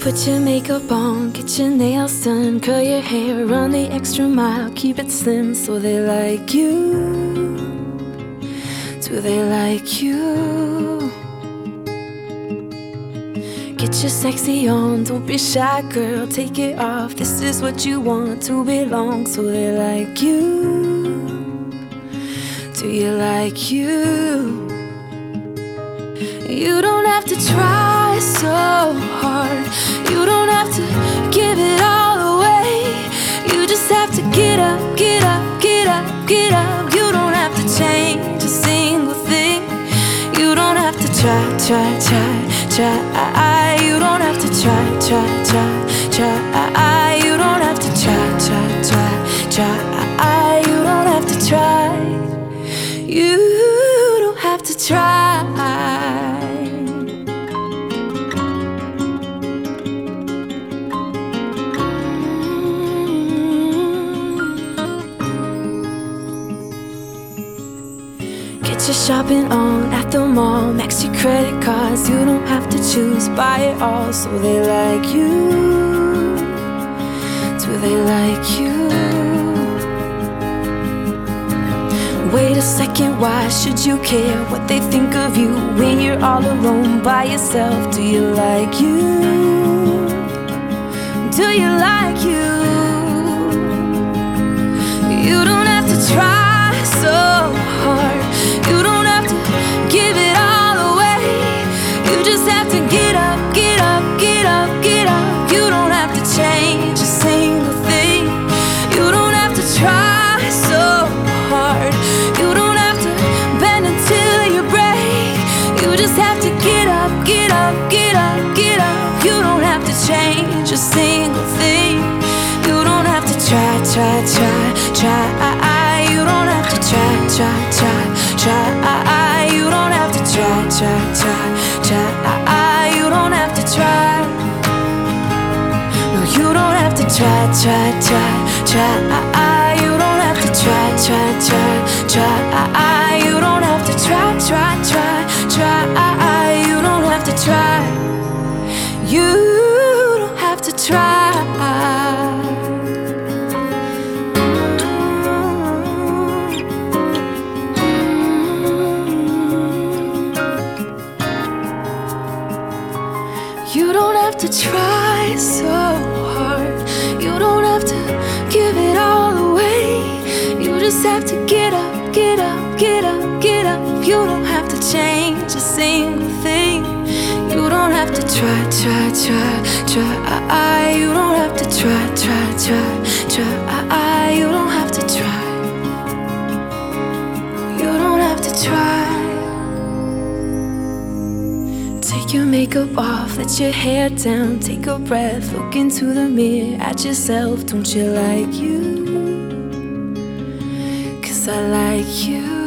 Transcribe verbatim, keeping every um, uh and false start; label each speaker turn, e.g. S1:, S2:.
S1: Put your makeup on, get your nails done, curl your hair, run the extra mile, keep it slim so they like you. Do they like you? Get your sexy on, don't be shy, girl, take it off. This is what you want, to belong, so they like you. Do you like you? You don't have to try so hard. You don't have to give it all away. You just have to get up, get up, get up, get up. You don't have to change a single thing. You don't have to try, try, try, try. You don't have to try, try, try, try. You don't have to try, try, try, try. You don't have to try. You don't have to try. Get your shopping on at the mall, max your credit cards. You don't have to choose, buy it all, so they like you. Do they like you? Wait a second, why should you care what they think of you when you're all alone by yourself? Do you like you? Do you like you? You don't have to try so hard. You don't have to give it all away. You just have to get up, get up, get up, get up. You don't have to change a single thing. You don't have to try so hard. You don't have to bend until you break. You just have to get up, get up, get up, get up. You don't have to change a single thing. You don't have to try, try, try, try. You don't have to try, try, try, try. You don't have to try, try, try, try. You don't have to try. No, you don't have to try, try, try, try. You don't have to try, try, try, try. You don't have to try, try, try, try. You don't have to try. You don't have to try. You don't have to try so hard. You don't have to give it all away. You just have to get up, get up, get up, get up. You don't have to change a single thing. You don't have to try, try, try, try. You don't have to try, try, try, try. You don't have to try. You don't have to try. Take your makeup off, let your hair down, take a breath, look into the mirror at yourself. Don't you like you? 'Cause I like you.